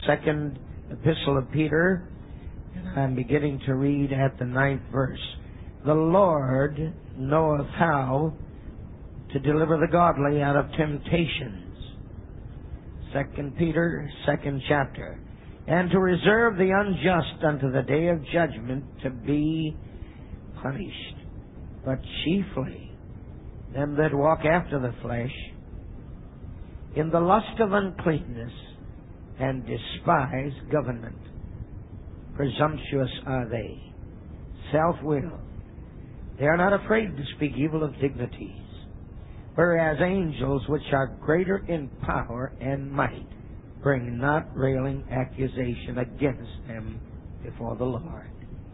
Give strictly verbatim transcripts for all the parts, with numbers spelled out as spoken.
Second Epistle of Peter, and I'm beginning to read at the ninth verse. The Lord knoweth how to deliver the godly out of temptations. Second Peter, second chapter. And to reserve the unjust unto the day of judgment to be punished, but chiefly them that walk after the flesh in the lust of uncleanness, and despise government. Presumptuous are they, self-willed. They are not afraid to speak evil of dignities, whereas angels which are greater in power and might bring not railing accusation against them before the Lord.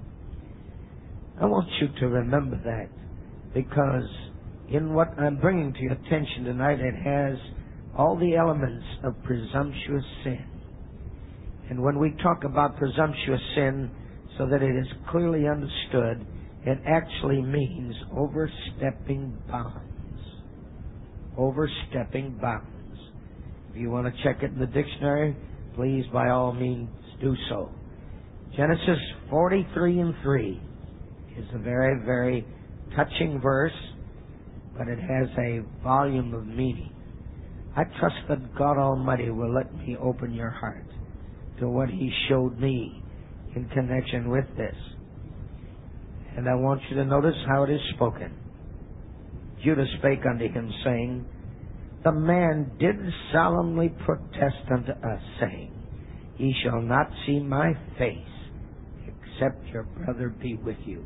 I want you to remember that, because in what I'm bringing to your attention tonight, it has all the elements of presumptuous sin. And when we talk about presumptuous sin, so that it is clearly understood, it actually means overstepping bounds. Overstepping bounds. If you want to check it in the dictionary, please by all means do so. Genesis forty-three and three is a very, very touching verse, but it has a volume of meaning. I trust that God Almighty will let me open your heart to what He showed me in connection with this. And I want you to notice how it is spoken. Judah spake unto him, saying, The man did solemnly protest unto us, saying, Ye shall not see my face, except your brother be with you.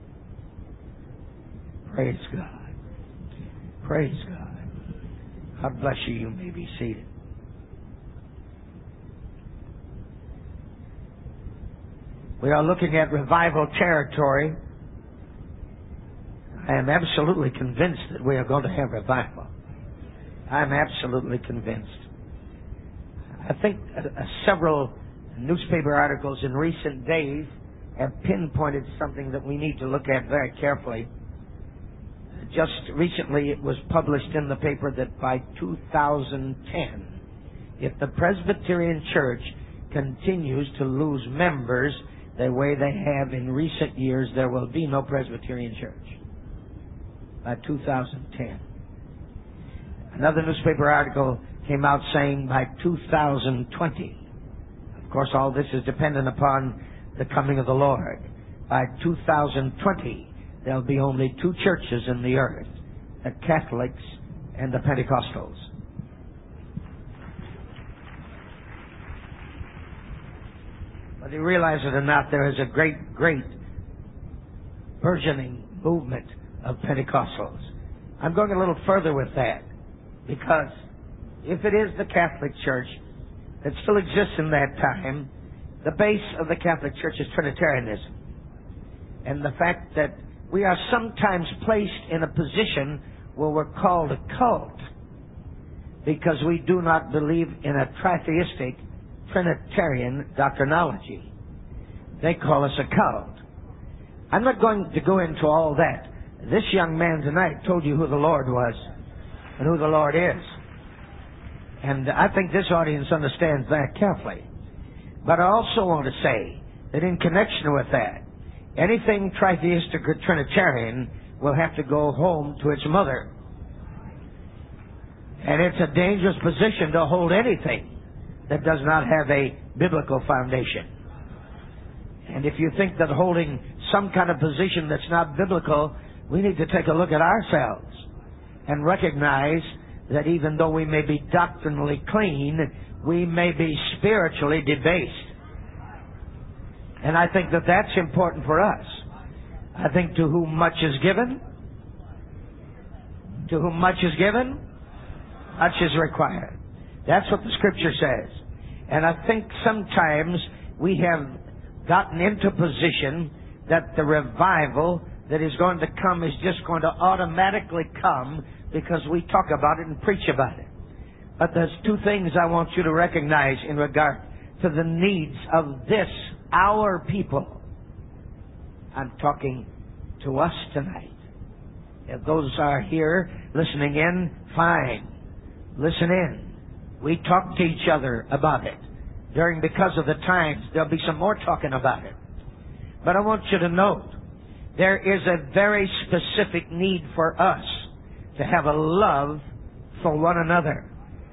Praise God. Praise God. God bless you. You may be seated. We are looking at revival territory. I am absolutely convinced that we are going to have revival. I am absolutely convinced. I think uh, uh, several newspaper articles in recent days have pinpointed something that we need to look at very carefully. Just recently it was published in the paper that by two thousand ten, if the Presbyterian Church continues to lose members the way they have in recent years, there will be no Presbyterian Church by two thousand ten. Another newspaper article came out saying by two thousand twenty, of course all this is dependent upon the coming of the Lord, by two thousand twenty there'll be only two churches in the earth, the Catholics and the Pentecostals. Whether you realize it or not, there is a great, great burgeoning movement of Pentecostals. I'm going a little further with that, because if it is the Catholic Church that still exists in that time, the base of the Catholic Church is Trinitarianism. And the fact that we are sometimes placed in a position where we're called a cult because we do not believe in a tritheistic Trinitarian doctrinology. They call us a cult. I'm not going to go into all that. This young man tonight told you who the Lord was and who the Lord is. And I think this audience understands that carefully. But I also want to say that in connection with that, anything tritheistic or Trinitarian will have to go home to its mother. And it's a dangerous position to hold anything that does not have a biblical foundation. And if you think that holding some kind of position that's not biblical, we need to take a look at ourselves and recognize that even though we may be doctrinally clean, we may be spiritually debased. And I think that that's important for us. I think to whom much is given, to whom much is given, much is required. That's what the Scripture says. And I think sometimes we have gotten into position that the revival that is going to come is just going to automatically come because we talk about it and preach about it. But there's two things I want you to recognize in regard to the needs of this, our people. I'm talking to us tonight. If those are here listening in, fine. Listen in. We talk to each other about it. during Because of the Times. There'll be some more talking about it. But I want you to note, there is a very specific need for us to have a love for one another.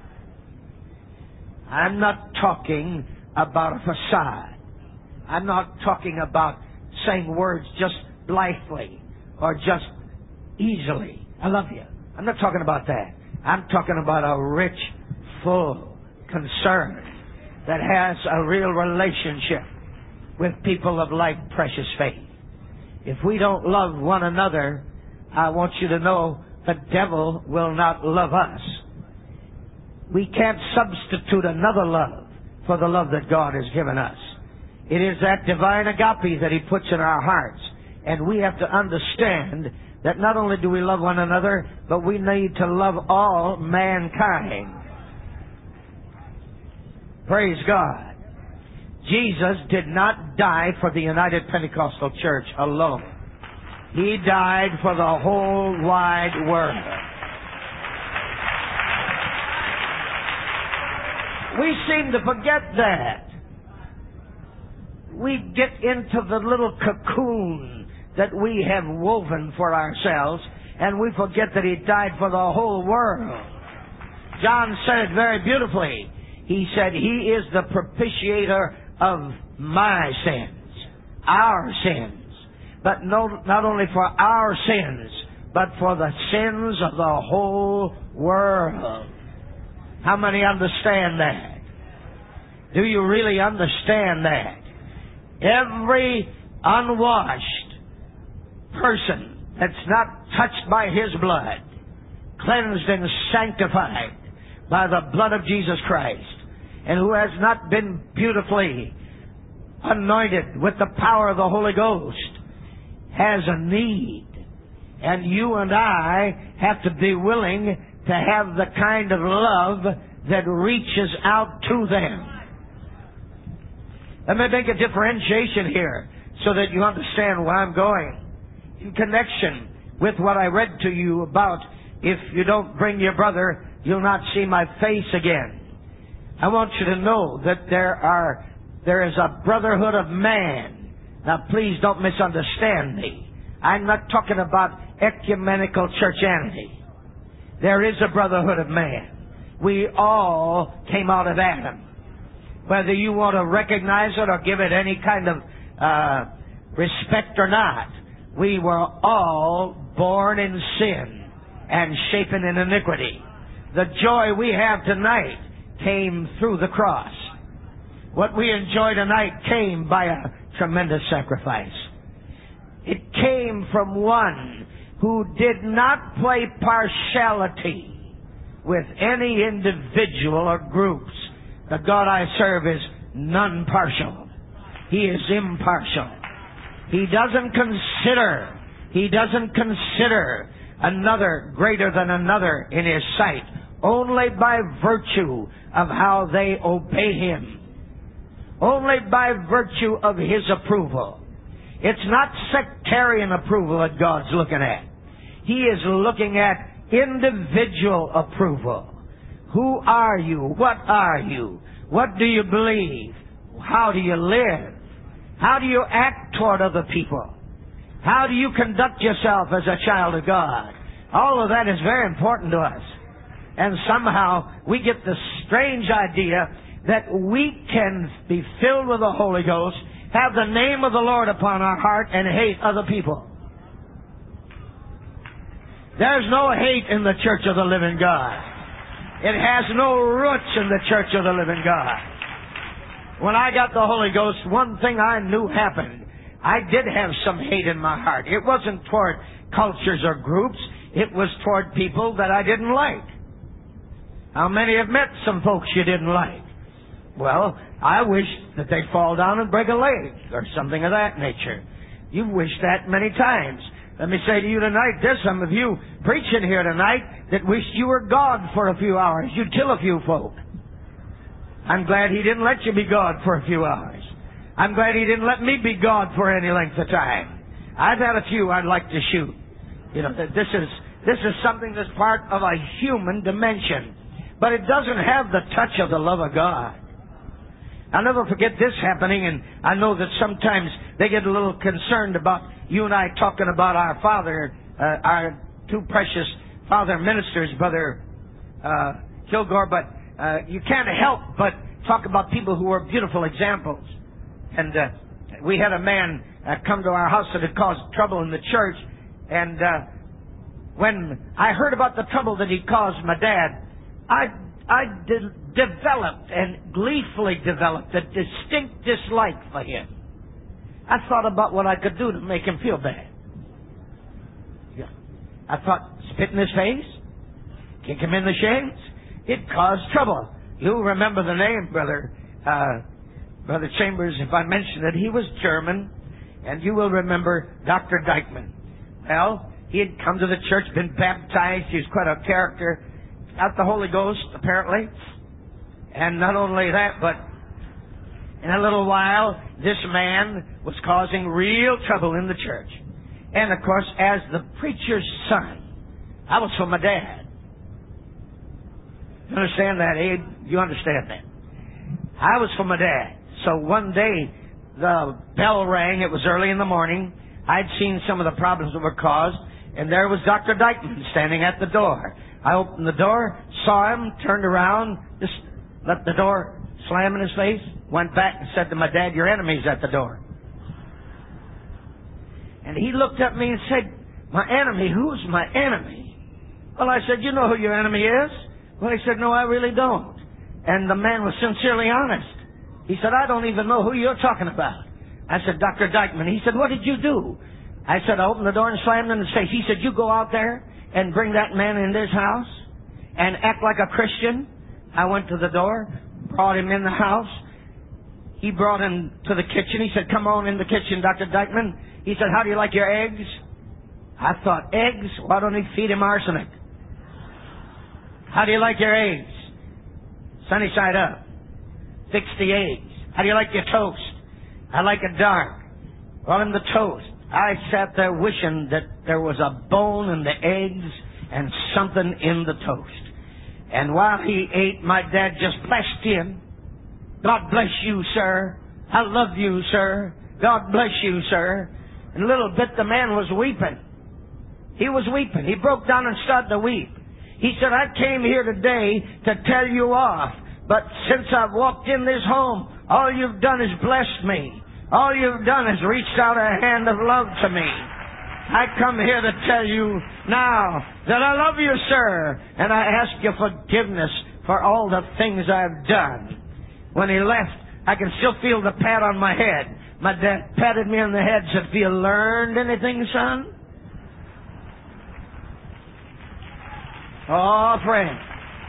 I'm not talking about a facade. I'm not talking about saying words just blithely or just easily. I love you. I'm not talking about that. I'm talking about a rich, full concern that has a real relationship with people of like precious faith. If we don't love one another, I want you to know the devil will not love us. We can't substitute another love for the love that God has given us. It is that divine agape that He puts in our hearts. And we have to understand that not only do we love one another, but we need to love all mankind. Praise God. Jesus did not die for the United Pentecostal Church alone. He died for the whole wide world. We seem to forget that. We get into the little cocoon that we have woven for ourselves, and we forget that He died for the whole world. John said it very beautifully. He said, He is the propitiator of my sins, our sins. But no, not only for our sins, but for the sins of the whole world. How many understand that? Do you really understand that? Every unwashed person that's not touched by His blood, cleansed and sanctified by the blood of Jesus Christ, and who has not been beautifully anointed with the power of the Holy Ghost, has a need. And you and I have to be willing to have the kind of love that reaches out to them. Let me make a differentiation here so that you understand where I'm going. In connection with what I read to you about, if you don't bring your brother, you'll not see my face again. I want you to know that there are, there is a brotherhood of man. Now please don't misunderstand me. I'm not talking about ecumenical churchianity. There is a brotherhood of man. We all came out of Adam. Whether you want to recognize it or give it any kind of uh, respect or not, we were all born in sin and shapen in iniquity. The joy we have tonight came through the cross. What we enjoy tonight came by a tremendous sacrifice. It came from one who did not play partiality with any individual or groups. The God I serve is non-partial. He is impartial. He doesn't consider, he doesn't consider another greater than another in His sight, only by virtue of how they obey Him. Only by virtue of His approval. It's not sectarian approval that God's looking at. He is looking at individual approval. Who are you? What are you? What do you believe? How do you live? How do you act toward other people? How do you conduct yourself as a child of God? All of that is very important to us. And somehow we get the strange idea that we can be filled with the Holy Ghost, have the name of the Lord upon our heart, and hate other people. There's no hate in the Church of the Living God. It has no roots in the Church of the Living God. When I got the Holy Ghost, one thing I knew happened. I did have some hate in my heart. It wasn't toward cultures or groups. It was toward people that I didn't like. How many have met some folks you didn't like? Well, I wish that they'd fall down and break a leg or something of that nature. You've wished that many times. Let me say to you tonight, there's some of you preaching here tonight that wished you were God for a few hours. You'd kill a few folk. I'm glad He didn't let you be God for a few hours. I'm glad He didn't let me be God for any length of time. I've had a few I'd like to shoot. You know, this is, this is something that's part of a human dimension. But it doesn't have the touch of the love of God. I'll never forget this happening, and I know that sometimes they get a little concerned about you and I talking about our father, uh, our two precious father ministers, Brother uh, Kilgore, but uh, you can't help but talk about people who are beautiful examples. And uh, we had a man uh, come to our house that had caused trouble in the church, and uh, when I heard about the trouble that he caused my dad, I I de- developed and gleefully developed a distinct dislike for him. I thought about what I could do to make him feel bad. Yeah. I thought, spit in his face, kick him in the shins. It caused trouble. You remember the name, Brother uh, Brother Chambers, if I mention it. He was German, and you will remember Doctor Dykeman. Well, he had come to the church, been baptized. He was quite a character. Got the Holy Ghost, apparently. And not only that, but in a little while, this man was causing real trouble in the church. And, of course, as the preacher's son, I was for my dad. You understand that, Abe? You understand that? I was for my dad. So one day, the bell rang. It was early in the morning. I'd seen some of the problems that were caused, and there was Doctor Dykeman standing at the door. I opened the door, saw him, turned around, just let the door slam in his face, went back and said to my dad, "Your enemy's at the door." And he looked at me and said, "My enemy? Who's my enemy?" Well, I said, "You know who your enemy is?" Well, he said, "No, I really don't." And the man was sincerely honest. He said, "I don't even know who you're talking about." I said, "Doctor Dykeman." He said, "What did you do?" I said, "I opened the door and slammed in his face." He said, "You go out there and bring that man in this house and act like a Christian." I went to the door, brought him in the house. He brought him to the kitchen. He said, "Come on in the kitchen, Doctor Dykeman." He said, "How do you like your eggs?" I thought, eggs? Why don't he feed him arsenic? "How do you like your eggs?" "Sunny side up." "Fix the eggs." "How do you like your toast?" "I like it dark." Well, in the toast, I sat there wishing that there was a bone in the eggs and something in the toast. And while he ate, my dad just blessed him. "God bless you, sir. I love you, sir. God bless you, sir." In a little bit, the man was weeping. He was weeping. He broke down and started to weep. He said, "I came here today to tell you off, but since I've walked in this home, all you've done is blessed me. All you've done is reached out a hand of love to me. I come here to tell you now that I love you, sir, and I ask your forgiveness for all the things I've done." When he left, I can still feel the pat on my head. My dad patted me on the head and said, "Have you learned anything, son?" Oh, friend.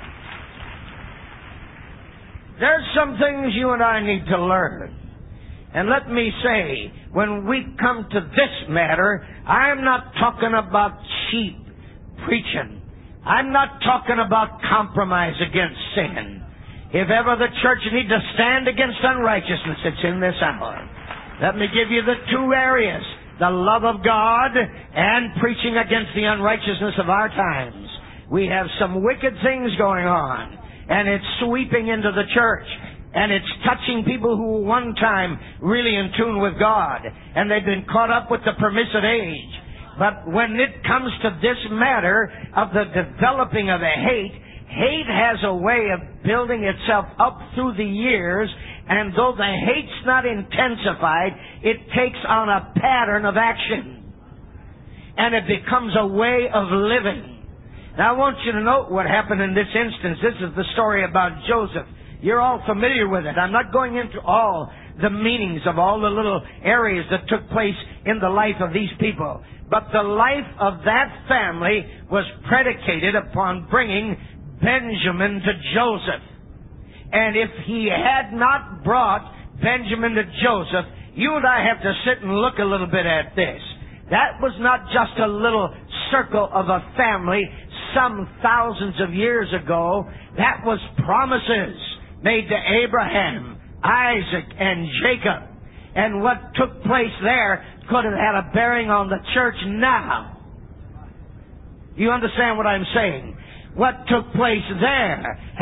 There's some things you and I need to learn. And let me say, when we come to this matter, I'm not talking about cheap preaching. I'm not talking about compromise against sin. If ever the church needs to stand against unrighteousness, it's in this hour. Let me give you the two areas: the love of God and preaching against the unrighteousness of our times. We have some wicked things going on, and it's sweeping into the church. And it's touching people who were one time really in tune with God, and they've been caught up with the permissive age. But when it comes to this matter of the developing of a hate, hate has a way of building itself up through the years, and though the hate's not intensified, it takes on a pattern of action. And it becomes a way of living. Now I want you to note what happened in this instance. This is the story about Joseph. You're all familiar with it. I'm not going into all the meanings of all the little areas that took place in the life of these people. But the life of that family was predicated upon bringing Benjamin to Joseph. And if he had not brought Benjamin to Joseph, you and I have to sit and look a little bit at this. That was not just a little circle of a family some thousands of years ago. That was promises made to Abraham, Isaac, and Jacob. And what took place there could have had a bearing on the church now. You understand what I'm saying? What took place there had a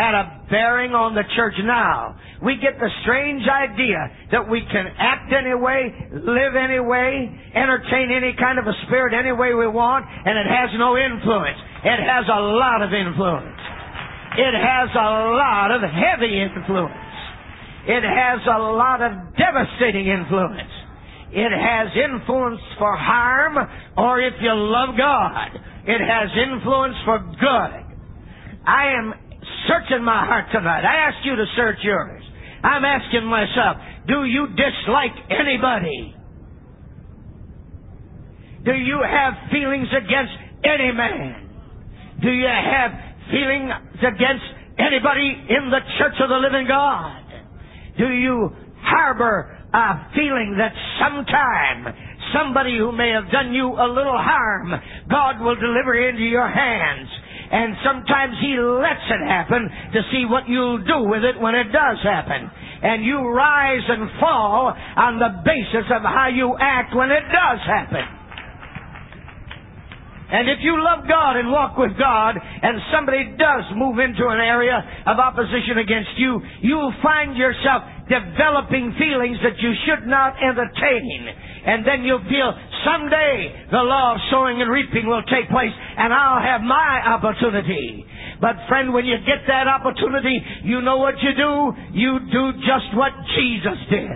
bearing on the church now. We get the strange idea that we can act any way, live any way, entertain any kind of a spirit any way we want, and it has no influence. It has a lot of influence. It has a lot of heavy influence. It has a lot of devastating influence. It has influence for harm, or if you love God, it has influence for good. I am searching my heart tonight. I ask you to search yours. I'm asking myself, do you dislike anybody? Do you have feelings against any man? Do you have feelings against anybody in the church of the living God? Do you harbor a feeling that sometime somebody who may have done you a little harm, God will deliver into your hands? And sometimes He lets it happen to see what you'll do with it when it does happen. And you rise and fall on the basis of how you act when it does happen. And if you love God and walk with God, and somebody does move into an area of opposition against you, you'll find yourself developing feelings that you should not entertain. And then you'll feel, someday the law of sowing and reaping will take place, and I'll have my opportunity. But friend, when you get that opportunity, you know what you do? You do just what Jesus did.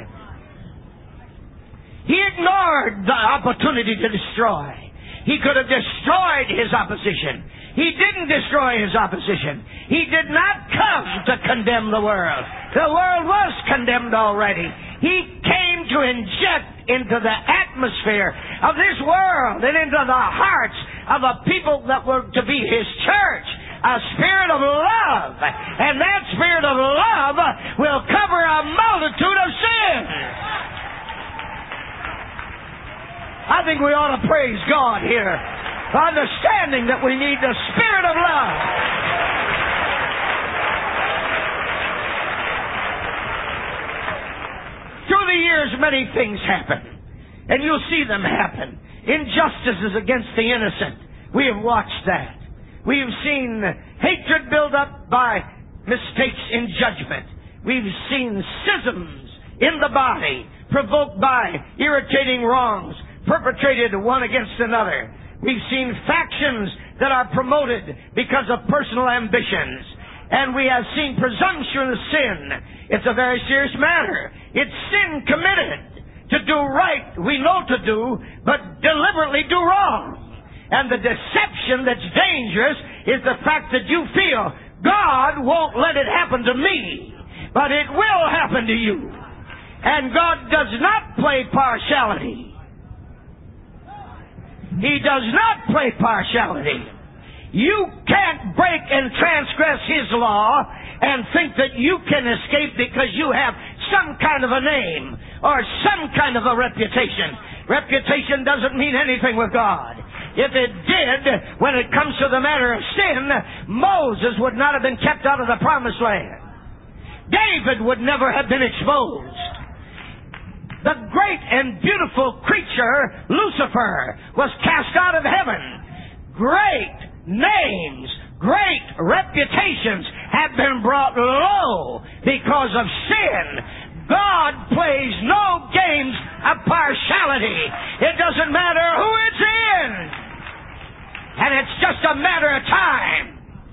He ignored the opportunity to destroy. He could have destroyed his opposition. He didn't destroy his opposition. He did not come to condemn the world. The world was condemned already. He came to inject into the atmosphere of this world and into the hearts of the people that were to be His church a spirit of love. And that spirit of love will cover a multitude of sins. I think we ought to praise God here for understanding that we need the spirit of love. Through the years, many things happen, and you'll see them happen. Injustices against the innocent. We have watched that. We have seen hatred build up by mistakes in judgment. We've seen schisms in the body provoked by irritating wrongs perpetrated one against another. We've seen factions that are promoted because of personal ambitions. And we have seen presumptuous sin. It's a very serious matter. It's sin committed to do right, we know to do, but deliberately do wrong. And the deception that's dangerous is the fact that you feel God won't let it happen to me, but it will happen to you. And God does not play partiality. He does not play partiality. You can't break and transgress His law and think that you can escape because you have some kind of a name or some kind of a reputation. Reputation doesn't mean anything with God. If it did, when it comes to the matter of sin, Moses would not have been kept out of the promised land. David would never have been exposed. The great and beautiful creature, Lucifer, was cast out of heaven. Great names, great reputations have been brought low because of sin. God plays no games of partiality. It doesn't matter who it's in. And it's just a matter of time.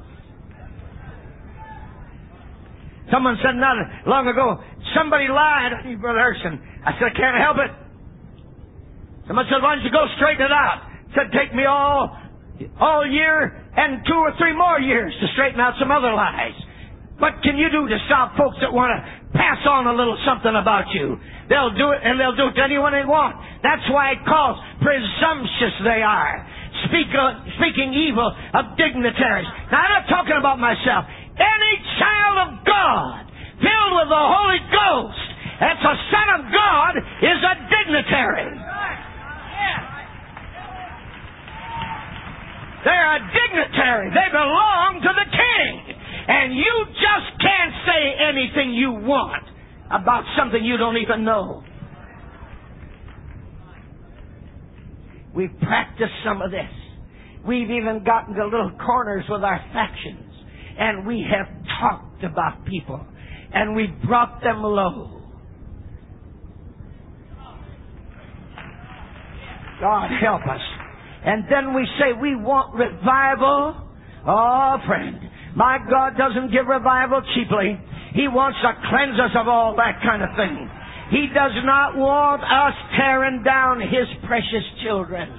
Someone said not long ago, somebody lied on you, Brother Erskine. I said, I can't help it. Someone said, why don't you go straighten it out? I said, take me all, all year and two or three more years to straighten out some other lies. What can you do to stop folks that want to pass on a little something about you? They'll do it, and they'll do it to anyone they want. That's why it calls presumptuous they are. Speak, uh, speaking evil of dignitaries. Now, I'm not talking about myself. Any child of God filled with the Holy Ghost that's a son of God is a dignitary. They're a dignitary. They belong to the King. And you just can't say anything you want about something you don't even know. We've practiced some of this. We've even gotten to little corners with our factions. And we have talked about people and we brought them low. God help us. And then we say we want revival. Oh, friend, my God doesn't give revival cheaply. He wants to cleanse us of all that kind of thing. He does not want us tearing down His precious children.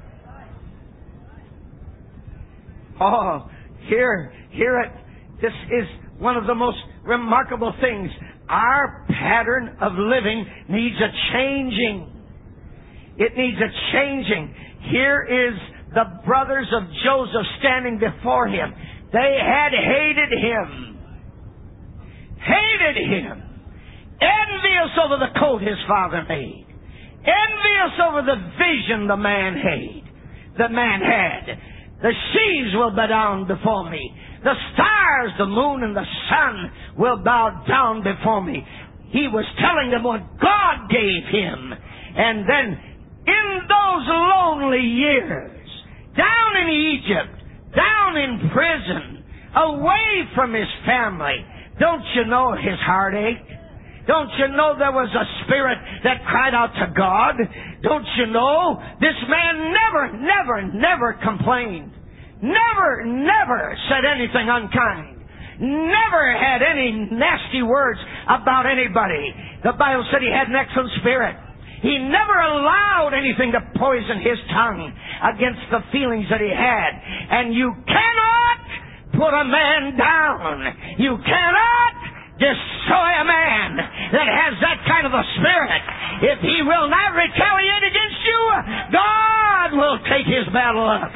Oh, here, here it, this is one of the most remarkable things. Our pattern of living needs a changing. It needs a changing. Here is the brothers of Joseph standing before him. They had hated him. Hated him. Envious over the coat his father made. Envious over the vision the man had. The man had. The seas will bow down before me. The stars, the moon, and the sun will bow down before me. He was telling them what God gave him. And then, in those lonely years, down in Egypt, down in prison, away from his family, don't you know his heart ached? Don't you know there was a spirit that cried out to God? Don't you know this man never, never, never complained. Never, never said anything unkind. Never had any nasty words about anybody. The Bible said he had an excellent spirit. He never allowed anything to poison his tongue against the feelings that he had. And you cannot put a man down. You cannot destroy a man that has that kind of a spirit. If he will not retaliate against you, God will take his battle up.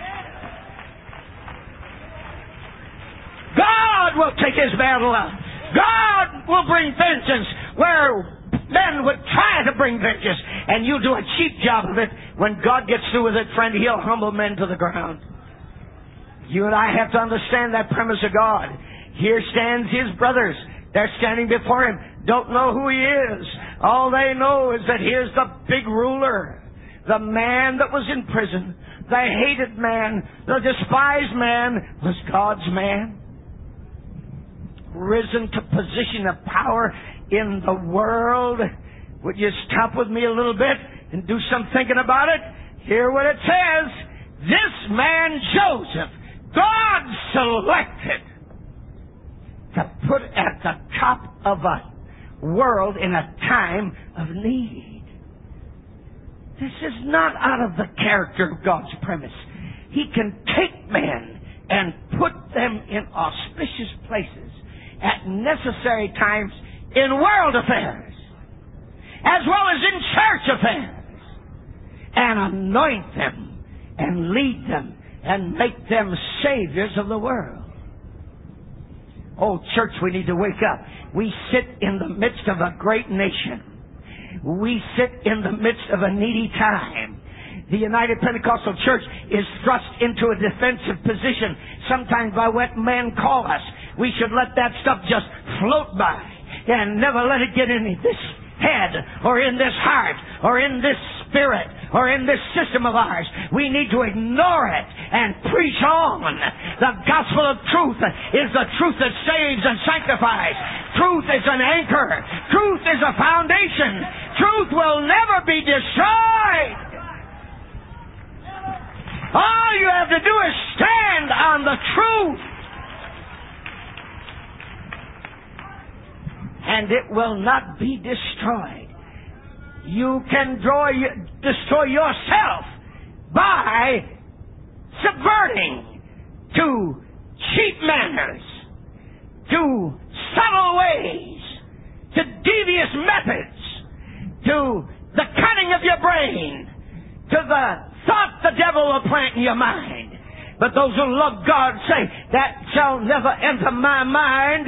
God will take his battle up. God will bring vengeance where men would try to bring vengeance, and you do a cheap job of it. When God gets through with it, friend, He'll humble men to the ground. You and I have to understand that premise of God. Here stands His brothers. They're standing before Him. Don't know who He is. All they know is that here's the big ruler. The man that was in prison. The hated man. The despised man was God's man. Risen to position of power in the world. Would you stop with me a little bit and do some thinking about it? Hear what it says. This man Joseph, God selected to put at the top of a world in a time of need. This is not out of the character of God's premise. He can take men and put them in auspicious places at necessary times in world affairs, as well as in church affairs, and anoint them, and lead them, and make them saviors of the world. Oh, church, we need to wake up. We sit in the midst of a great nation. We sit in the midst of a needy time. The United Pentecostal Church is thrust into a defensive position, sometimes by what men call us. We should let that stuff just float by and never let it get in this head or in this heart or in this spirit or in this system of ours. We need to ignore it and preach on. The gospel of truth is the truth that saves and sanctifies. Truth is an anchor. Truth is a foundation. Truth will never be destroyed. All you have to do is stand on the truth. And it will not be destroyed. You can draw, destroy yourself by subverting to cheap manners, to subtle ways, to devious methods, to the cunning of your brain, to the thought the devil will plant in your mind. But those who love God say, that shall never enter my mind.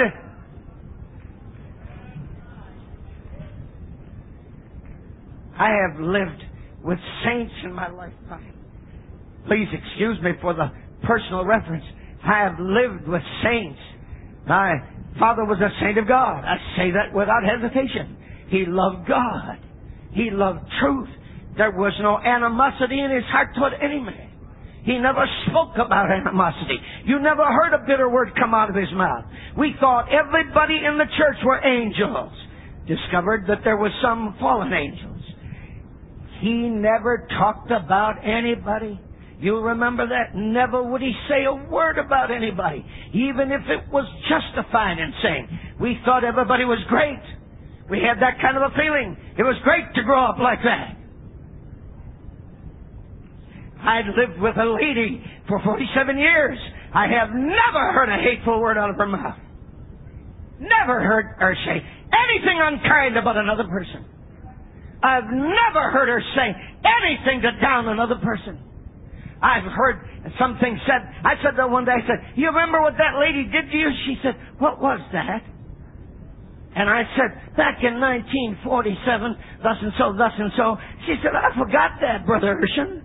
I have lived with saints in my lifetime. Please excuse me for the personal reference. I have lived with saints. My father was a saint of God. I say that without hesitation. He loved God. He loved truth. There was no animosity in his heart toward any man. He never spoke about animosity. You never heard a bitter word come out of his mouth. We thought everybody in the church were angels. Discovered that there were some fallen angels. He never talked about anybody. You remember that? Never would he say a word about anybody, even if it was justified in saying. We thought everybody was great. We had that kind of a feeling. It was great to grow up like that. I'd lived with a lady for forty-seven years. I have never heard a hateful word out of her mouth. Never heard her say anything unkind about another person. I've never heard her say anything to down another person. I've heard some things said. I said to her one day, I said, you remember what that lady did to you? She said, what was that? And I said, back in nineteen forty-seven, thus and so, thus and so. She said, I forgot that, Brother Urshan.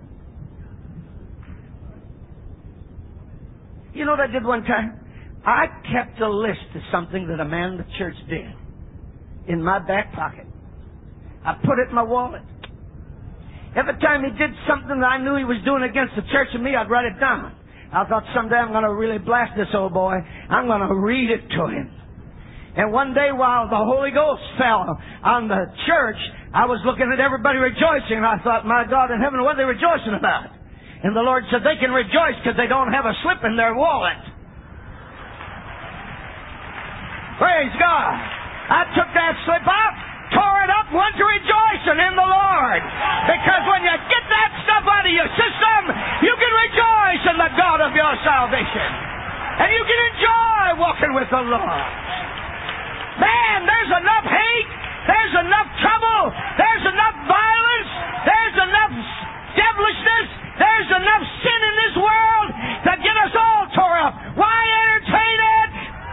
You know what I did one time? I kept a list of something that a man in the church did in my back pocket. I put it in my wallet. Every time he did something that I knew he was doing against the church and me, I'd write it down. I thought someday I'm going to really blast this old boy. I'm going to read it to him. And one day while the Holy Ghost fell on the church, I was looking at everybody rejoicing, and I thought, my God in heaven, what are they rejoicing about? And the Lord said they can rejoice because they don't have a slip in their wallet. Praise God. I took that slip out, tore it up, went to rejoicing in the Lord. Because when you get that stuff out of your system, you can rejoice in the God of your salvation. And you can enjoy walking with the Lord. Man, there's enough hate, there's enough trouble, there's enough violence, there's enough devilishness, there's enough sin in this world to get us all tore up. Why entertain it?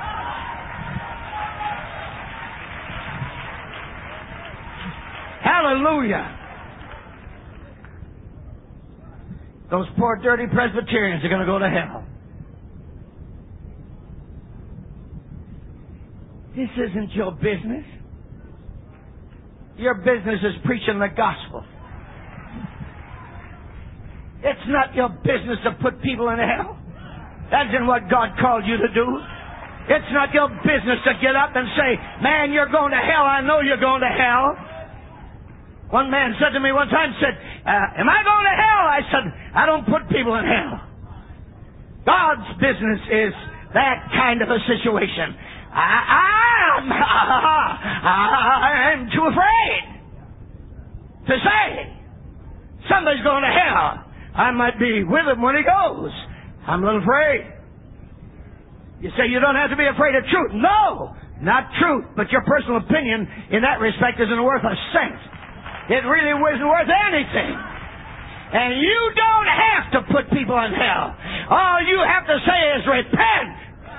Hallelujah. Those poor dirty Presbyterians are going to go to hell. This isn't your business. Your business is preaching the gospel. It's not your business to put people in hell. That isn't what God called you to do. It's not your business to get up and say, man, you're going to hell. I know you're going to hell. One man said to me one time, said, uh, am I going to hell? I said, I don't put people in hell. God's business is that kind of a situation. I, I'm, I'm too afraid to say somebody's going to hell. I might be with him when he goes. I'm a little afraid. You say you don't have to be afraid of truth. No, not truth, but your personal opinion in that respect isn't worth a cent. It really isn't worth anything. And you don't have to put people in hell. All you have to say is repent.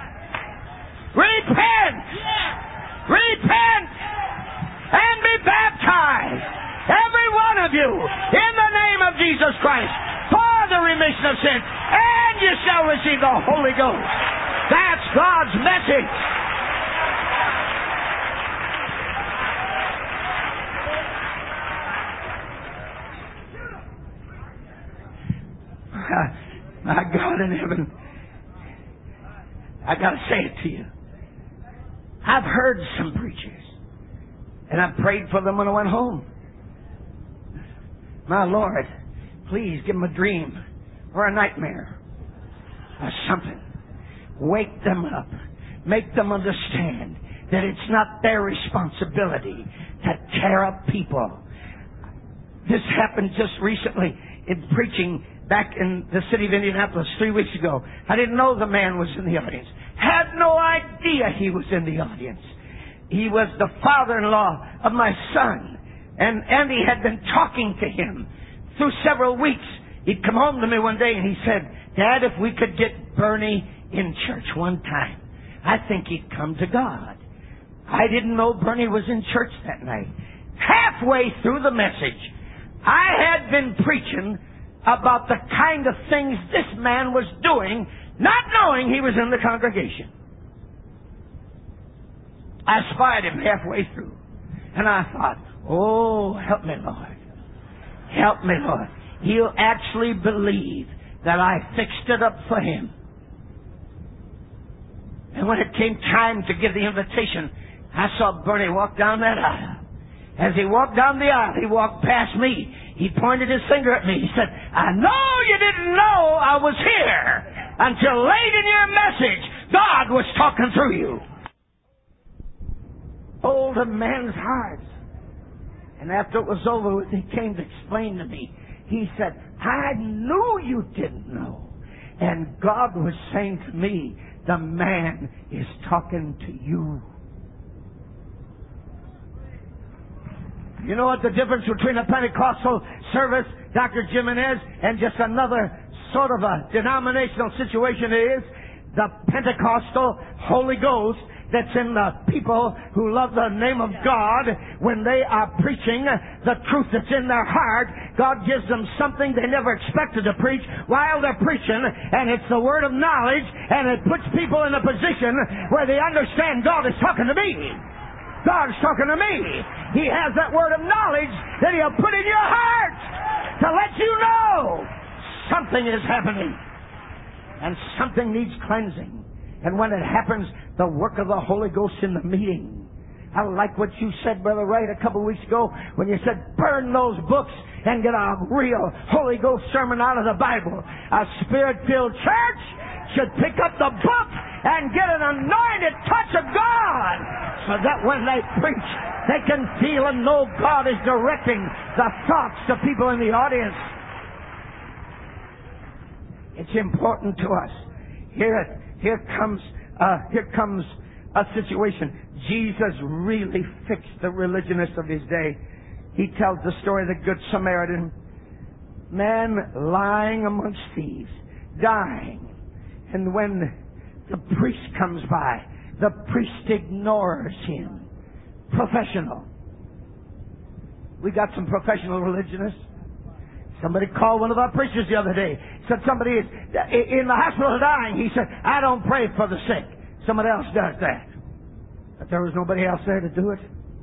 Repent. Repent. And be baptized. Every one of you. In the name of Jesus Christ. For the remission of sin. And you shall receive the Holy Ghost. That's God's message. My God in heaven, I got to say it to you. I've heard some preachers, and I prayed for them when I went home. My Lord, please give them a dream or a nightmare or something. Wake them up. Make them understand that it's not their responsibility to tear up people. This happened just recently in preaching back in the city of Indianapolis three weeks ago. I didn't know the man was in the audience. Had no idea he was in the audience. He was the father-in-law of my son. And Andy had been talking to him through several weeks. He'd come home to me one day and he said, Dad, if we could get Bernie in church one time, I think he'd come to God. I didn't know Bernie was in church that night. Halfway through the message, I had been preaching about the kind of things this man was doing, not knowing he was in the congregation. I spied him halfway through, and I thought, oh, help me, Lord. Help me, Lord. He'll actually believe that I fixed it up for him. And when it came time to give the invitation, I saw Bernie walk down that aisle. As he walked down the aisle, he walked past me. He pointed his finger at me. He said, I know you didn't know I was here until late in your message. God was talking through you. Hold a man's heart. And after it was over with, he came to explain to me. He said, I knew you didn't know. And God was saying to me, the man is talking to you. You know what the difference between a Pentecostal service, Doctor Jimenez, and just another sort of a denominational situation is? The Pentecostal Holy Ghost that's in the people who love the name of God, when they are preaching the truth that's in their heart, God gives them something they never expected to preach while they're preaching, and it's the word of knowledge, and it puts people in a position where they understand God is talking to me. God's talking to me. He has that word of knowledge that He'll put in your heart to let you know something is happening and something needs cleansing. And when it happens, the work of the Holy Ghost in the meeting. I like what you said, Brother Wright, a couple of weeks ago when you said, burn those books and get a real Holy Ghost sermon out of the Bible. A Spirit-filled church should pick up the book and get an anointed touch of God so that when they preach, they can feel and know God is directing the thoughts of people in the audience. It's important to us. Here, here comes, uh, here comes a situation. Jesus really fixed the religionists of His day. He tells the story of the Good Samaritan. Man lying amongst thieves, dying. And when the priest comes by, the priest ignores him. Professional. We got some professional religionists. Somebody called one of our preachers the other day. Said somebody is in the hospital dying. He said, I don't pray for the sick. Somebody else does that. But there was nobody else there to do it.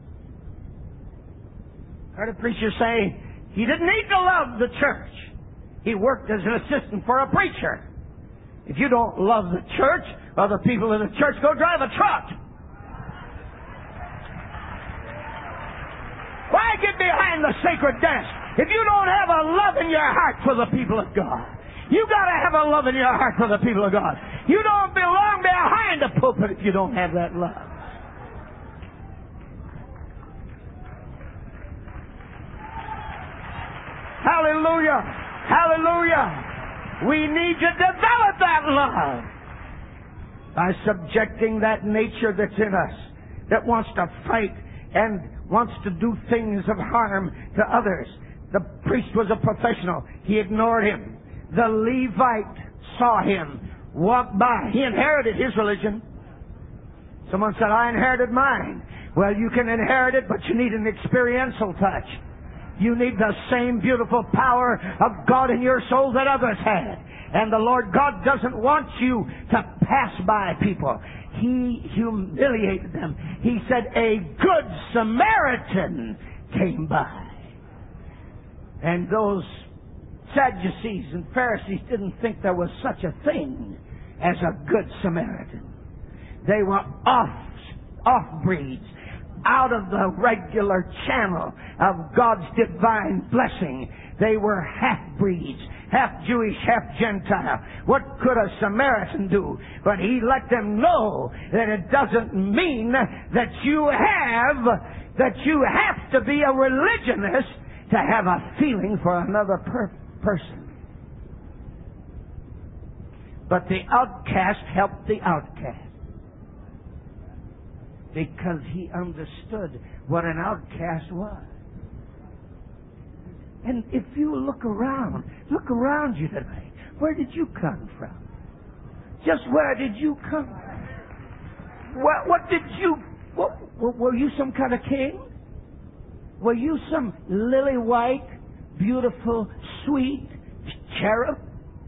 Heard a preacher say he didn't need to love the church. He worked as an assistant for a preacher. If you don't love the church or the people in the church, go drive a truck. Why get behind the sacred desk if you don't have a love in your heart for the people of God? You got to have a love in your heart for the people of God. You don't belong behind the pulpit if you don't have that love. Hallelujah! Hallelujah! We need to develop that love by subjecting that nature that's in us that wants to fight and wants to do things of harm to others. The priest was a professional. He ignored him. The Levite saw him, walked by. He inherited his religion. Someone said, I inherited mine. Well, you can inherit it, but you need an experiential touch. You need the same beautiful power of God in your soul that others had. And the Lord God doesn't want you to pass by people. He humiliated them. He said, a good Samaritan came by. And those Sadducees and Pharisees didn't think there was such a thing as a good Samaritan. They were off, off-breeds, out of the regular channel of God's divine blessing. They were half-breeds, half Jewish, half Gentile. What could a Samaritan do? But He let them know that it doesn't mean that you have, that you have to be a religionist to have a feeling for another per- person. But the outcast helped the outcast. Because he understood what an outcast was. And if you look around, look around you tonight. Where did you come from? Just where did you come from? What, what did you, what, were you some kind of king? Were you some lily white, beautiful, sweet cherub?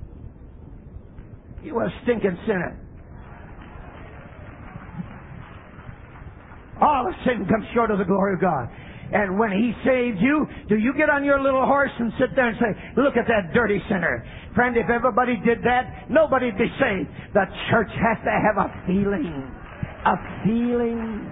You were a stinking sinner. All of sin comes short of the glory of God. And when He saved you, do you get on your little horse and sit there and say, look at that dirty sinner? Friend, if everybody did that, nobody'd be saved. The church has to have a feeling. A feeling.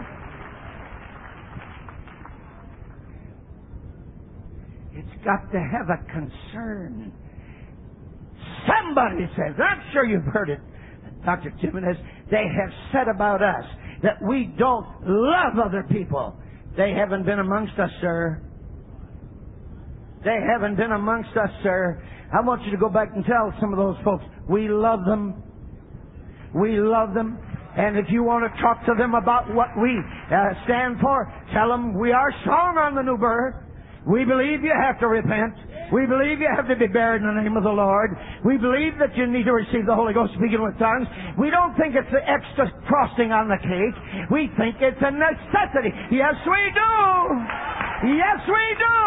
It's got to have a concern. Somebody says, I'm sure you've heard it, Doctor Jimenez, they have said about us that we don't love other people. They haven't been amongst us, sir. They haven't been amongst us, sir. I want you to go back and tell some of those folks, we love them. We love them. And if you want to talk to them about what we uh, stand for, tell them we are strong on the new birth. We believe you have to repent. We believe you have to be buried in the name of the Lord. We believe that you need to receive the Holy Ghost speaking with tongues. We don't think it's the extra frosting on the cake. We think it's a necessity. Yes, we do. Yes, we do.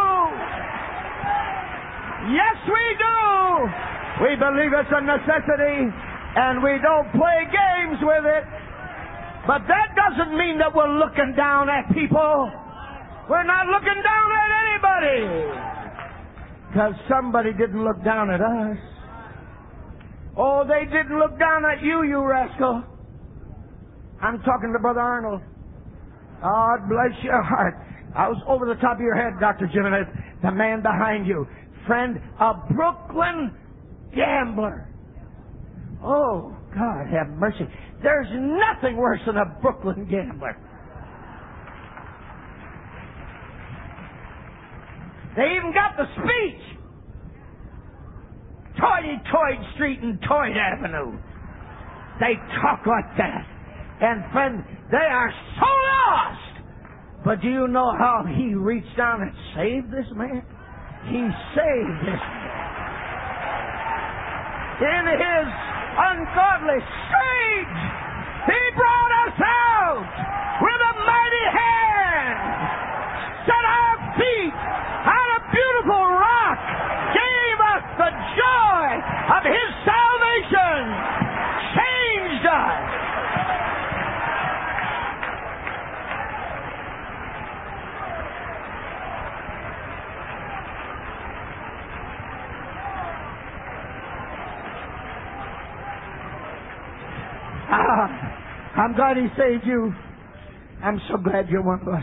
Yes, we do. We believe it's a necessity, and we don't play games with it. But that doesn't mean that we're looking down at people. We're not looking down at anybody. Because somebody didn't look down at us. Oh, they didn't look down at you, you rascal. I'm talking to Brother Arnold. God bless your heart. I was over the top of your head, Doctor Jimenez, the man behind you. Friend, a Brooklyn gambler. Oh, God have mercy. There's nothing worse than a Brooklyn gambler. They even got the speech. Toity-toid Street and Toyd Avenue. They talk like that. And friend, they are so lost. But do you know how he reached down and saved this man? He saved this man. In his ungodly stage, he brought us out with a mighty hand. Set our feet on a beautiful rock, gave us the joy of His salvation, changed us. Ah, I'm glad He saved you. I'm so glad you're one of us.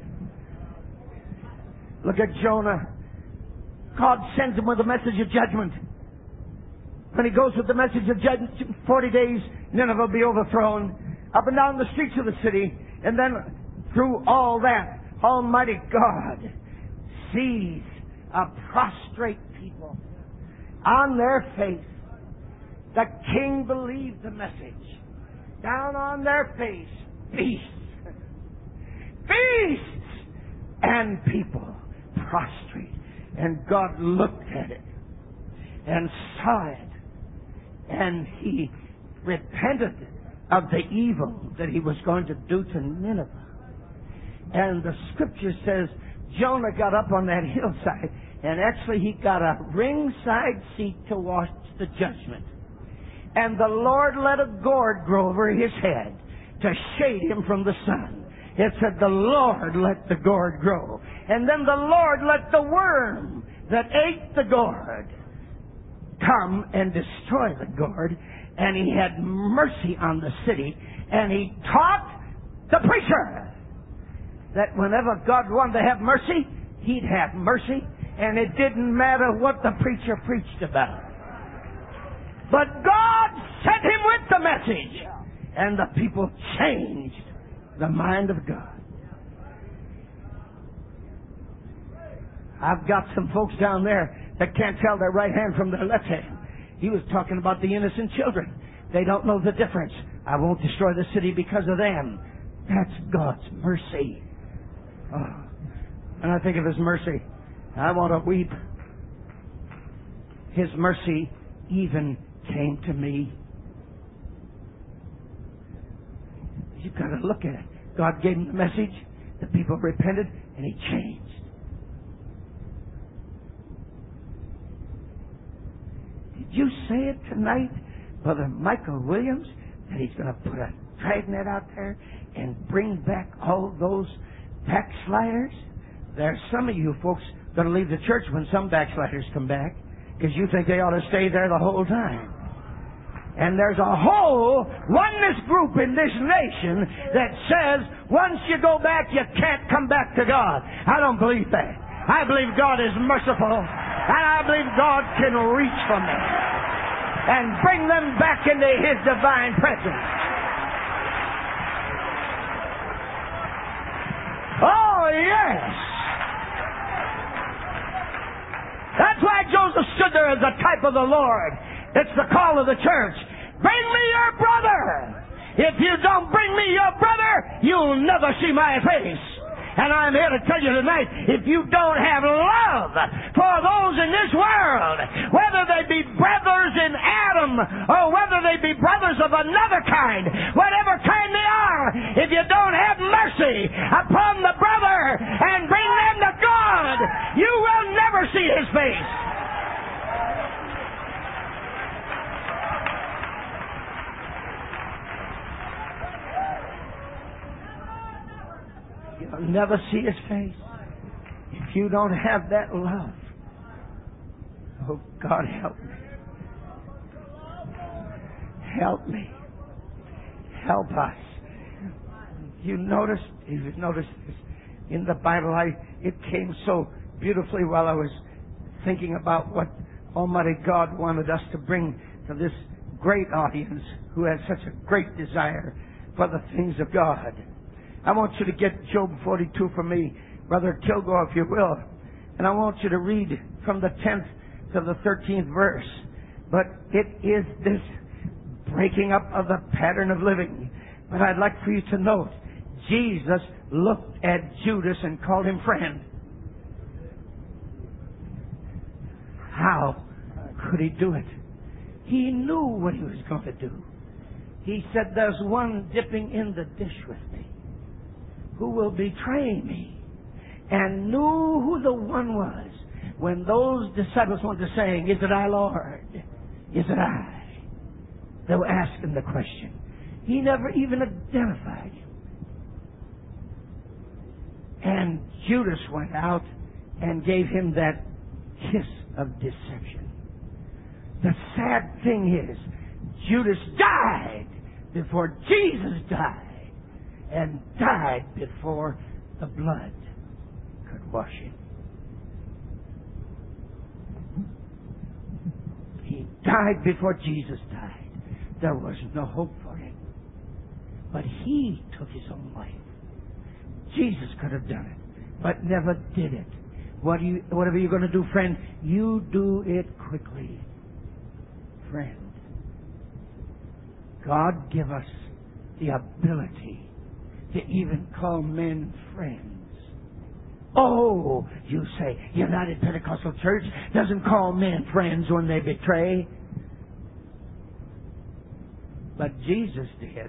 Look at Jonah. God sends him with a message of judgment. When he goes with the message of judgment, forty days, Nineveh will be overthrown. Up and down the streets of the city. And then through all that, Almighty God sees a prostrate people on their face. The king believed the message. Down on their face, beasts. Beasts and people. Prostrate. And God looked at it and saw it, and He repented of the evil that He was going to do to Nineveh. And the scripture says Jonah got up on that hillside, and actually he got a ringside seat to watch the judgment. And the Lord let a gourd grow over his head to shade him from the sun. It said the Lord let the gourd grow. And then the Lord let the worm that ate the gourd come and destroy the gourd. And He had mercy on the city. And He taught the preacher that whenever God wanted to have mercy, He'd have mercy. And it didn't matter what the preacher preached about. But God sent him with the message. And the people changed the mind of God. I've got some folks down there that can't tell their right hand from their left hand. He was talking about the innocent children. They don't know the difference. I won't destroy the city because of them. That's God's mercy. Oh. And I think of His mercy, I want to weep. His mercy even came to me. You've got to look at it. God gave him the message. The people repented, and He changed. Did you say it tonight, Brother Michael Williams, that he's going to put a dragnet out there and bring back all those backsliders? There's some of you folks going to leave the church when some backsliders come back because you think they ought to stay there the whole time. And there's a whole oneness group in this nation that says once you go back, you can't come back to God. I don't believe that. I believe God is merciful, and I believe God can reach from them and bring them back into His divine presence. Oh, yes. That's why Joseph stood there as a type of the Lord. It's the call of the church. Bring me your brother. If you don't bring me your brother, you'll never see my face. And I'm here to tell you tonight, if you don't have love for those in this world, whether they be brothers in Adam or whether they be brothers of another kind, whatever kind they are, if you don't have mercy upon the brother and bring them to God, you will never see His face. You'll never see His face if you don't have that love. Oh, God, help me. Help me. Help us. You notice, you've noticed this in the Bible. I, it came so beautifully while I was thinking about what Almighty God wanted us to bring to this great audience who has such a great desire for the things of God. I want you to get Job forty-two for me, Brother Kilgore, if you will. And I want you to read from the tenth to the thirteenth verse. But it is this breaking up of the pattern of living. But I'd like for you to note, Jesus looked at Judas and called him friend. How could He do it? He knew what He was going to do. He said, there's one dipping in the dish with me who will betray me, and knew who the one was. When those disciples went to saying, is it I, Lord? Is it I? They were asking the question. He never even identified him. And Judas went out and gave him that kiss of deception. The sad thing is, Judas died before Jesus died. And died before the blood could wash him. He died before Jesus died. There was no hope for him. But he took his own life. Jesus could have done it, but never did it. What do you, whatever you're going to do, friend, you do it quickly. Friend, God give us the ability to even call men friends. Oh, you say, United Pentecostal Church doesn't call men friends when they betray. But Jesus did.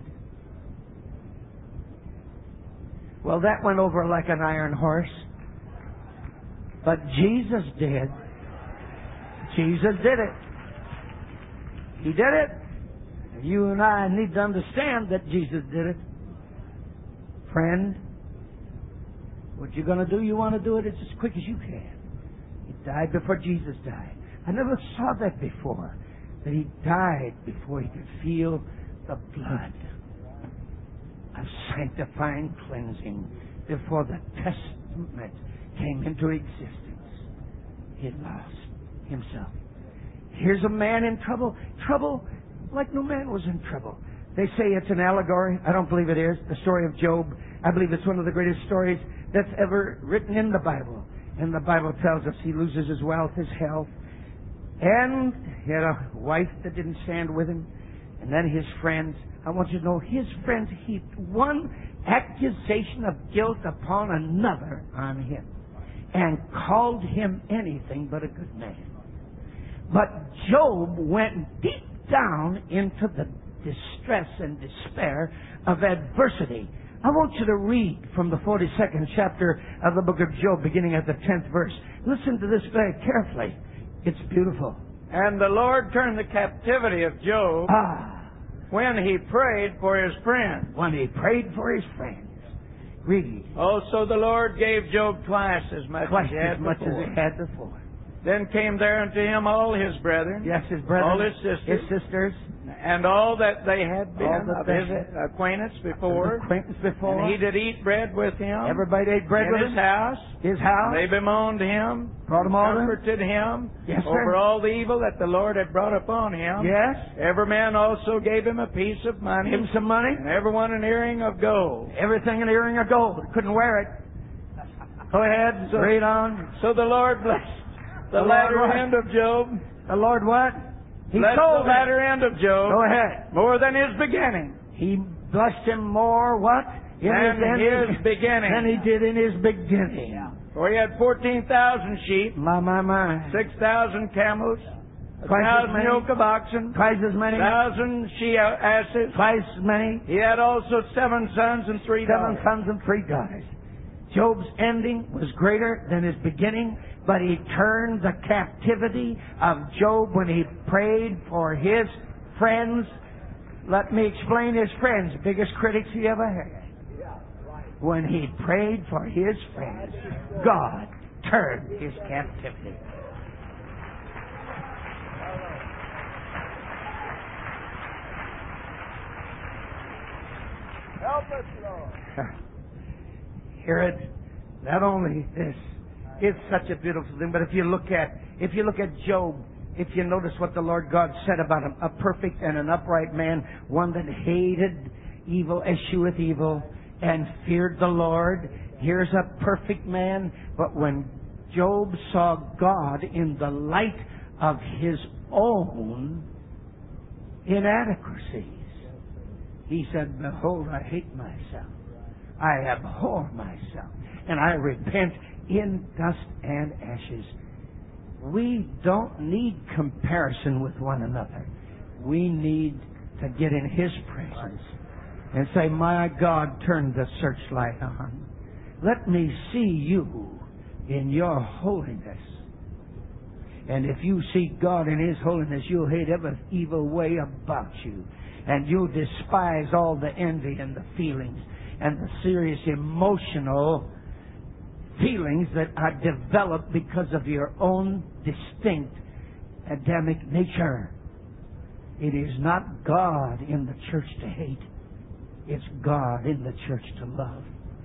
Well, that went over like an iron horse. But Jesus did. Jesus did it. He did it. And you and I need to understand that Jesus did it. Friend, what you're going to do, you want to do it as quick as you can. He died before Jesus died. I never saw that before, that He died before He could feel the blood of sanctifying cleansing, before the Testament came into existence. He lost Himself. Here's a man in trouble. Trouble like no man was in trouble. They say it's an allegory. I don't believe it is. The story of Job, I believe it's one of the greatest stories that's ever written in the Bible. And the Bible tells us he loses his wealth, his health. And he had a wife that didn't stand with him. And then his friends. I want you to know his friends heaped one accusation of guilt upon another on him. And called him anything but a good man. But Job went deep down into the distress and despair of adversity. I want you to read from the forty-second chapter of the book of Job, beginning at the tenth verse. Listen to this very carefully. It's beautiful. And the Lord turned the captivity of Job Ah, when he prayed for his friends. when he prayed for his friends. Read. Also the Lord gave Job twice as much Twice as he had as much before. as he had before. Then came there unto him all his brethren, Yes, his brethren, all his sisters, his sisters, and all that they had been All that of they his had. acquaintance before. acquaintance before. And he did eat bread with him Everybody ate bread in with his him. house. His house. They bemoaned him, Brought him all to him. comforted him Yes, sir. over all the evil that the Lord had brought upon him. Yes. Every man also gave him a piece of money, Give him some money. and everyone an earring of gold. Everything in the earring of gold. Couldn't wear it. Go ahead. So- Read on. So the Lord blessed the, The Lord latter what? end of Job. The Lord what? He blessed told the latter end of Job Go ahead. more than his beginning. He blessed him more what? In Than his, his beginning. Than he did in his beginning. For he had fourteen thousand sheep, My, my, my. six thousand camels, a Twice as thousand many. yoke of oxen, Twice as many. thousand she asses. Twice as many. He had also seven sons and three Seven daughters. sons and three daughters. Job's ending was greater than his beginning, but he turned the captivity of Job when he prayed for his friends. Let me explain his friends, biggest critics he ever had. When he prayed for his friends, God turned his captivity. Help us, Lord. Hear it? Not only this, it's such a beautiful thing, but if you look at, if you look at Job, if you notice what the Lord God said about him, a perfect and an upright man, one that hated evil, escheweth evil, and feared the Lord. Here's a perfect man, but when Job saw God in the light of his own inadequacies, he said, behold, I hate myself. I abhor myself, and I repent in dust and ashes. We don't need comparison with one another. We need to get in His presence and say, my God, turn the searchlight on. Let me see you in your holiness. And if you see God in His holiness, you'll hate every evil way about you. And you'll despise all the envy and the feelings and the serious emotional feelings that are developed because of your own distinct Adamic nature. It is not God in the church to hate. It's God in the church to love.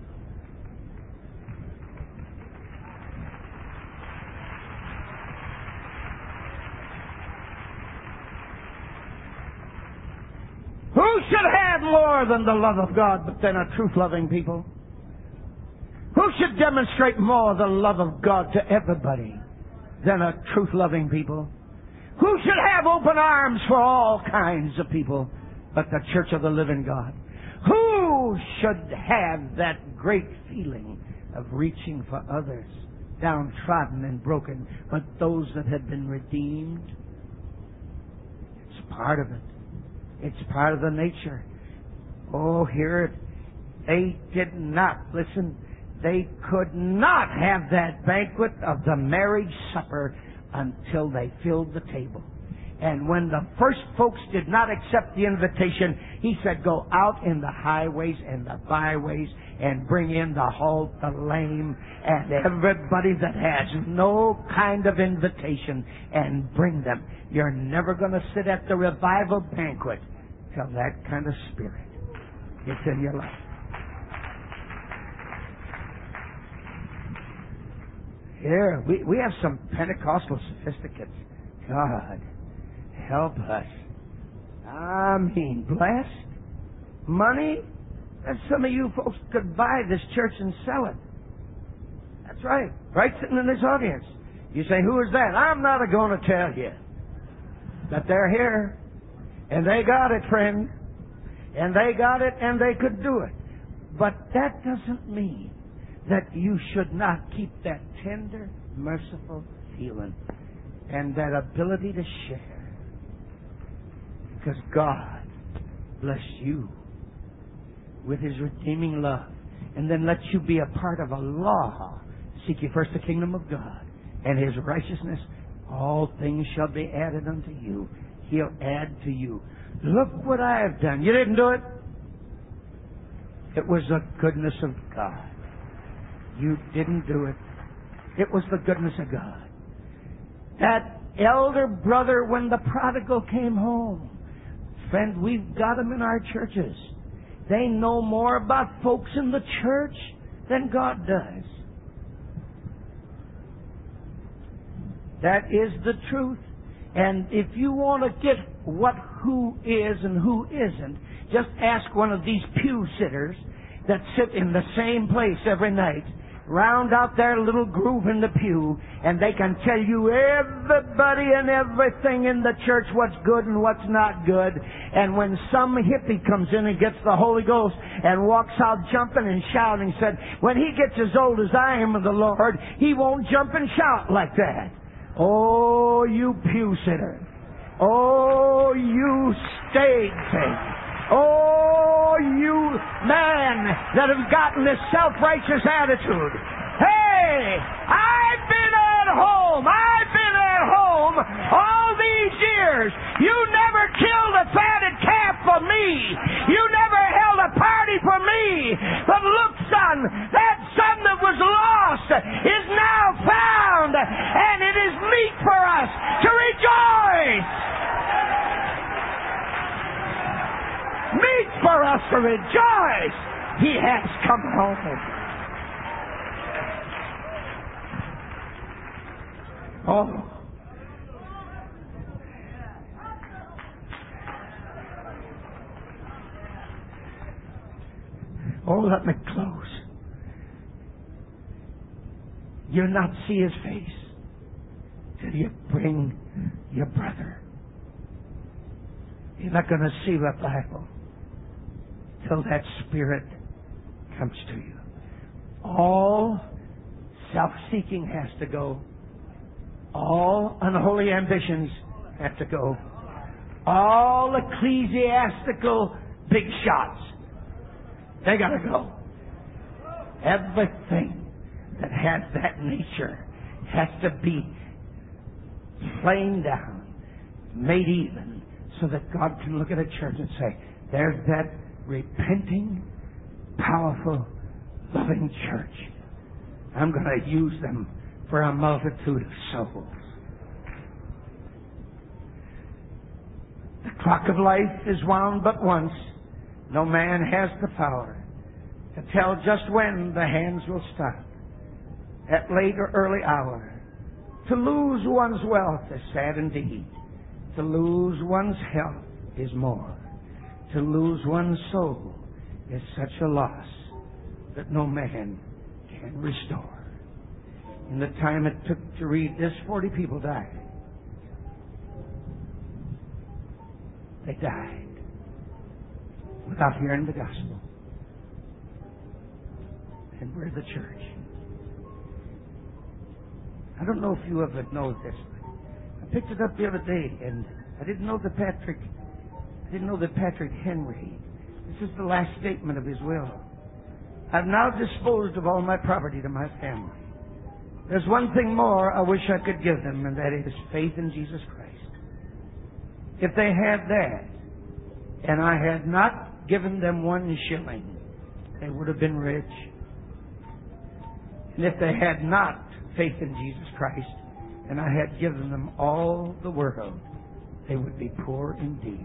Who should have more than the love of God but than a truth-loving people? Who should demonstrate more the love of God to everybody than a truth-loving people? Who should have open arms for all kinds of people but the church of the living God? Who should have that great feeling of reaching for others, downtrodden and broken, but those that have been redeemed? It's part of it. It's part of the nature. Oh, hear it. They did not, listen, they could not have that banquet of the marriage supper until they filled the table. And when the first folks did not accept the invitation, He said, go out in the highways and the byways and bring in the halt, the lame, and everybody that has no kind of invitation, and bring them. You're never going to sit at the revival banquet till that kind of spirit is in your life. Here, we, we have some Pentecostal sophisticates. God, help us. I mean, blessed. Money? And some of you folks could buy this church and sell it. That's right. Right sitting in this audience. You say, who is that? I'm not going to tell you. But they're here. And they got it, friend. And they got it and they could do it. But that doesn't mean that you should not keep that tender, merciful feeling and that ability to share. Because God blessed you with His redeeming love and then lets you be a part of a law. Seek ye first the kingdom of God and His righteousness. All things shall be added unto you. He'll add to you. Look what I have done. You didn't do it. It was the goodness of God. You didn't do it. It was the goodness of God. That elder brother, when the prodigal came home, friend, we've got them in our churches. They know more about folks in the church than God does. That is the truth. And if you want to get what who is and who isn't, just ask one of these pew sitters that sit in the same place every night. Round out their little groove in the pew, and they can tell you everybody and everything in the church, what's good and what's not good. And when some hippie comes in and gets the Holy Ghost and walks out jumping and shouting, said, when he gets as old as I am of the Lord, he won't jump and shout like that. Oh, you pew sitter. Oh, you stage thing. Oh, you man that have gotten this self-righteous attitude. Hey, I've been at home. I've been at home all these years. You never killed a fatted calf for me. You never held a party for me. But look, son, that son that was lost is now found, and it is meet for us to rejoice. Meet for us to rejoice. He has come home. Oh. Oh, let me close. You'll not see his face till you bring your brother. You're not going to see the Bible till that Spirit comes to you. All self-seeking has to go. All unholy ambitions have to go. All ecclesiastical big shots, they got to go. Everything that has that nature has to be planed down, made even, so that God can look at a church and say, there's that repenting, powerful, loving church. I'm going to use them for a multitude of souls. The clock of life is wound but once. No man has the power to tell just when the hands will stop. At late or early hour, to lose one's wealth is sad indeed. To lose one's health is more. To lose one's soul is such a loss that no man can restore. In the time it took to read this, forty people died. They died without hearing the gospel. And we're the church. I don't know if you ever know this. I picked it up the other day, and I didn't know that Patrick, I didn't know that Patrick Henry, this is the last statement of his will. I've now disposed of all my property to my family. There's one thing more I wish I could give them, and that is faith in Jesus Christ. If they had that, and I had not given them one shilling, they would have been rich. And if they had not faith in Jesus Christ, and I had given them all the world, they would be poor indeed.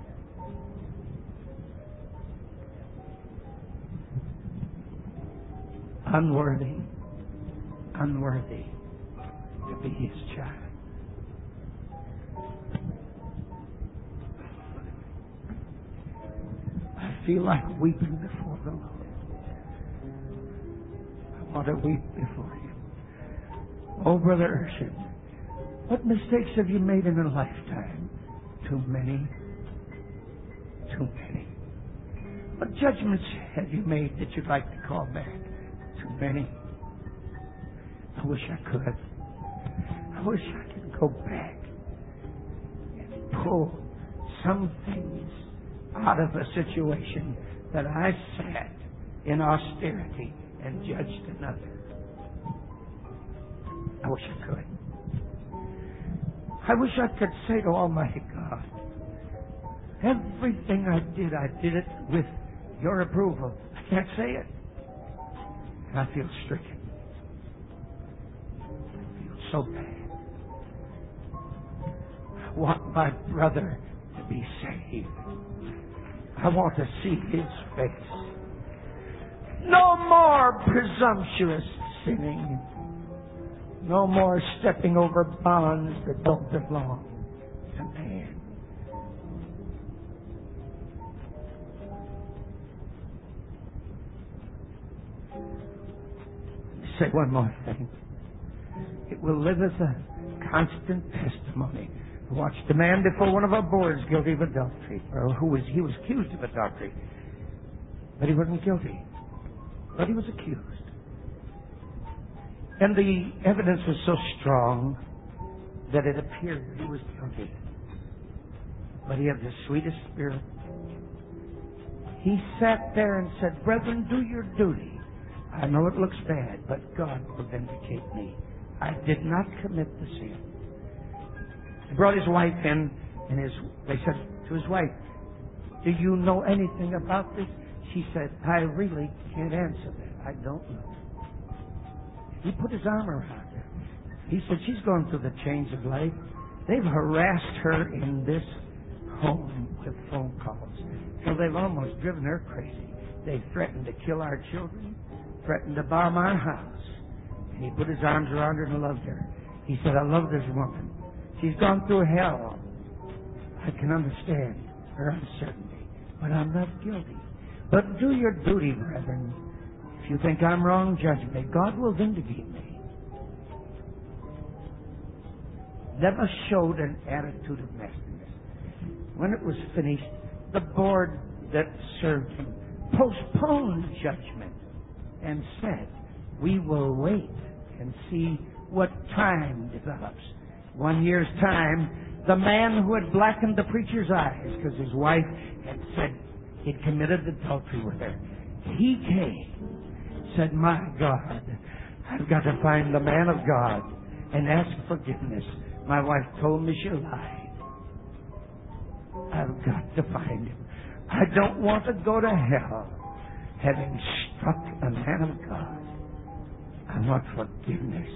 Unworthy, unworthy to be his child. I feel like weeping before the Lord. I want to weep before you. Oh, Brother Urshan, what mistakes have you made in a lifetime? Too many. Too many. What judgments have you made that you'd like to call back? Too many. I wish I could. I wish I could go back and pull some things out of a situation that I sat in austerity and judged another. I wish I could. I wish I could say to Almighty God, everything I did, I did it with your approval. I can't say it. And I feel stricken. I feel so bad. I want my brother to be saved. I want to see his face. No more presumptuous sinning. No more stepping over bonds that don't belong to man. Say one more thing. It will live as a constant testimony. I watched a man before one of our boards guilty of adultery, or who was he was accused of adultery, but he wasn't guilty. But he was accused. And the evidence was so strong that it appeared he was guilty. But he had the sweetest spirit. He sat there and said, "Brethren, do your duty. I know it looks bad, but God will vindicate me. I did not commit the sin." He brought his wife in, and his, they said to his wife, "Do you know anything about this?" She said, "I really can't answer that. I don't know." He put his arm around her. He said, "She's going through the change of life. They've harassed her in this home with phone calls. So they've almost driven her crazy. They threatened to kill our children, threatened to bomb our house." And he put his arms around her and loved her. He said, "I love this woman. She's gone through hell. I can understand her uncertainty, but I'm not guilty. But do your duty, brethren. If you think I'm wrong, judge me. God will vindicate me." Never showed an attitude of nastiness. When it was finished, the board that served him postponed judgment and said, "We will wait and see what time develops." One year's time, the man who had blackened the preacher's eyes because his wife had said he'd committed adultery with her, he came, said, "My God, I've got to find the man of God and ask forgiveness. My wife told me she lied. I've got to find him. I don't want to go to hell having struck a man of God. I want forgiveness."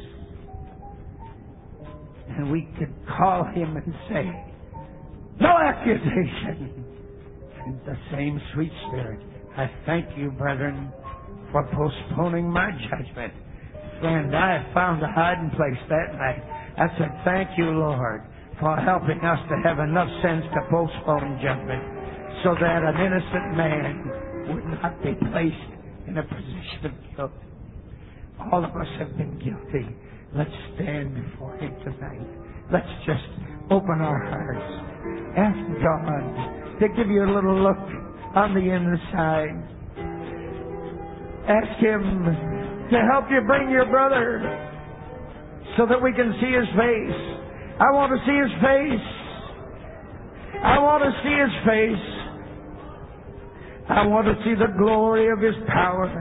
And we could call him and say, "No accusation." And the same sweet spirit. I thank you, brethren, for postponing my judgment. Friend, I found a hiding place that night. I said, "Thank you, Lord, for helping us to have enough sense to postpone judgment so that an innocent man would not be placed in a position of guilt." All of us have been guilty. Let's stand before him tonight. Let's just open our hearts. Ask God to give you a little look on the inside. Ask him to help you bring your brother so that we can see his face. I want to see his face. I want to see his face. I want to see the glory of his power.